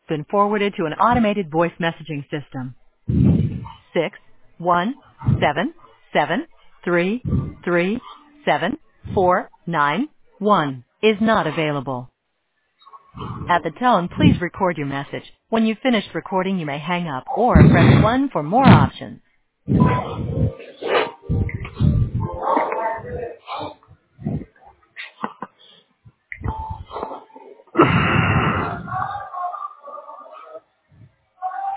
been forwarded to an automated voice messaging system. 61773374991 is not available. At the tone, please record your message. When you've finished recording, you may hang up or press 1 for more options.